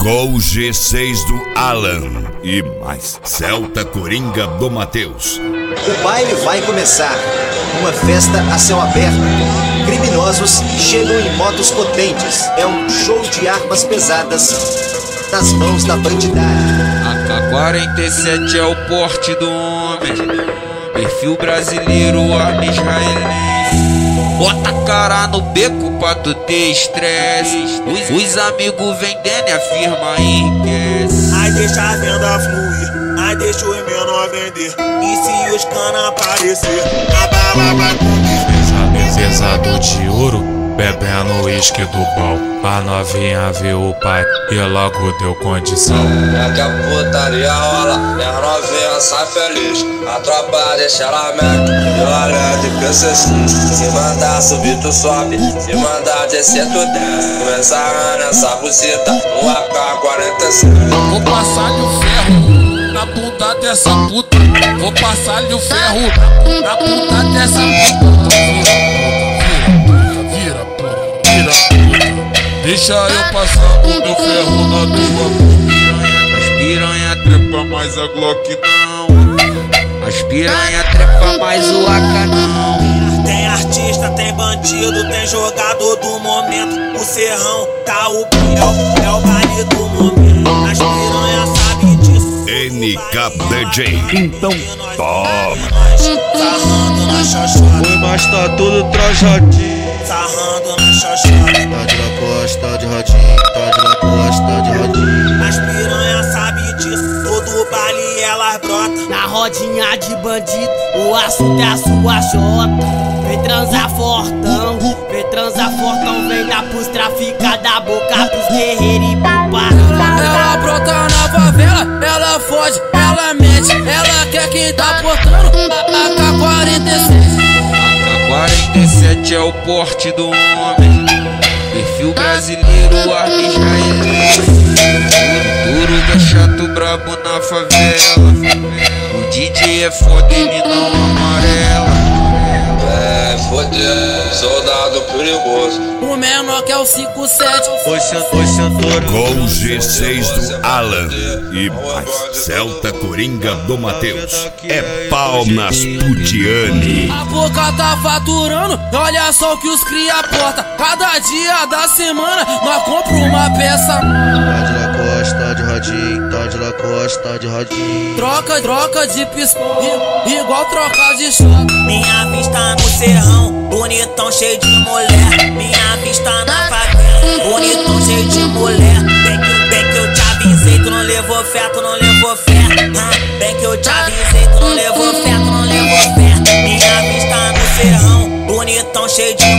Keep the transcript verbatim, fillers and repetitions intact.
Gol G seis do Alan e mais Celta Coringa do Matheus. O baile vai começar. Uma festa a céu aberto. Criminosos chegam em motos potentes. É um show de armas pesadas nas mãos da bandidagem. A K quarenta e sete é o porte do homem. Perfil brasileiro, arma israelense. Bota a cara no beco pra tu ter estresse. Os, os amigos vendendo e a firma enriquece. Ai, deixa a venda fluir, ai, deixa os menor vender. E se os cana aparecer, a bala vai comer. Pesado de ouro, bebendo uísque do pau. A novinha viu o pai e logo deu condição. É que a putaria rola, e a novinha sai feliz. A tropa deixa ela meta, violenta e P C C. Se mandar subir tu sobe, se mandar descer tu desce. Começa nessa buceta, um A K quarenta e sete. Vou passar-lhe o ferro na bunda dessa puta. Vou passar-lhe o ferro na bunda dessa puta. Vira, puta, vira, puta. Deixa eu passar o meu ferro na tua piranha. As piranha trepa, mas a Glock não. As piranha trepa, mas o A K não. Tem artista, tem bandido, tem jogador do momento. O Serrão tá o pior, é o baile do momento. As piranha sabem disso. N K D J, então toma. Sarrando na xoxota. Oi, mas tá tudo trajadinho. Sarrando na xoxota. Tá de Lacoste, tá de rodinho. Tá de Lacoste, tá de rodinho. As piranha sabem disso. Todo baile elas brotam. Na rodinha de bandido, o assunto é a sua jota. Vem transar fortão, vem transar fortão. Vem dar pros trafica da boca pros guerreiros e pro parão. Ela brota na favela, ela foge, ela mente. Ela quer quem tá portando a K quarenta e sete. A K quarenta e sete é o porte do homem. Perfil brasileiro, arma israelense. Duro que é chato, brabo na favela. O D J é foda, ele não amarela. É, foder, soldado perigoso. O menor que é o cinco sete. Oi, oi, sentora. Gol G seis do Alan e mais Celta Coringa do Matheus. É pau nas putiane. A boca tá faturando, olha só o que os cria porta. Cada dia da semana nós compra uma peça. Tá de Lacoste, tá de rodinho. Tá de Lacoste, tá de rodinho. Troca, troca de pistola, igual troca de choque. Minha vista no Serrão, bonitão cheio de mulher. Minha vista na favela, bonitão cheio de mulher. Bem que, bem que eu te avisei, tu não levou fé, tu não levou fé. Ah, bem que eu te avisei, tu não levou fé, tu não levou fé. Minha vista no Serrão, bonitão cheio de